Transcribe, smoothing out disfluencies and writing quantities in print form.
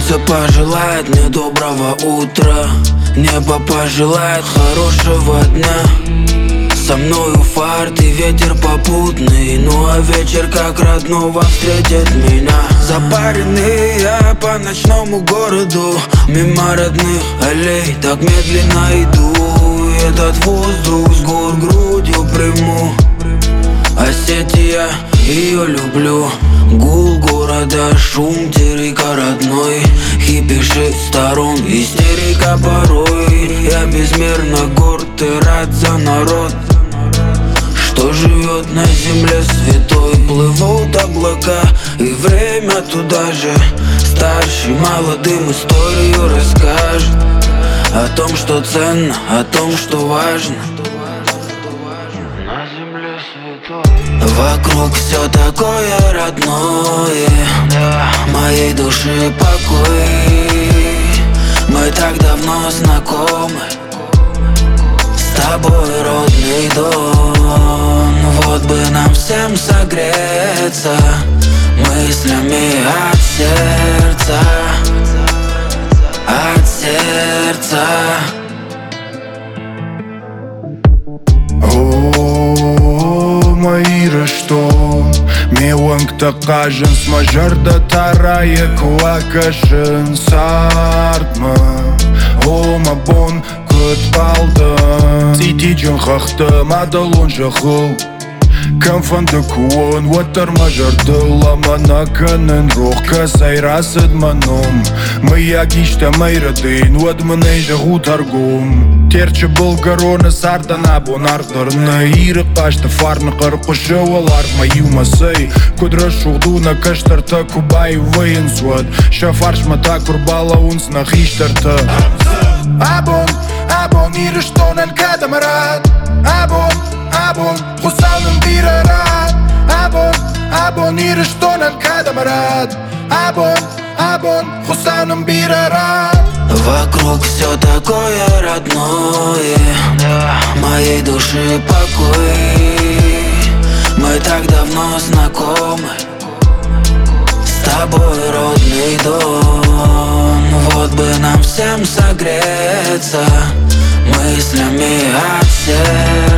Солнце пожелает мне доброго утра, небо пожелает хорошего дня. Со мною фарт и ветер попутный, ну а вечер как родного встретит меня. Запаренный я по ночному городу, мимо родных аллей так медленно иду. И этот воздух с гор грудью приму. Осетия, ее люблю. Гул города, шум терека родной, хипиши сторон, истерика порой. Я безмерно горд и рад за народ, что живет на земле святой. Плывут облака и время туда же. Старший молодым историю расскажет о том, что ценно, о том, что важно на земле святой. Вокруг все такое родное, моей души покой. Мы так давно знакомы, с тобой родный дом. Вот бы нам всем согреться мыслями от сердца, от сердца. Что меланкта кажен смажарда тарая квакашын сартма ома бон көт балды сити жон хақты мадалон жахыл Камфанды куон ватар мажарды ламана канын рохка сайрасыд маном Мыя кишта майрадын вадмынай жаху таргум Терчі болгароны сардана бонардырны Иры қашты фарны қырқышы олар маю масай Кудра шуғдуна каштарта кубай вайын суад Шафарш мата курбала унсна хиштарта Абон, иры штонан кадамарат Абон, хусалным бирарат Абон, иры штонан кадамарат Абон, хусалным бирарат. Вокруг все такое родное, моей души покой. Мы так давно знакомы, с тобой родный дом. Вот бы нам всем согреться мыслями от сердца.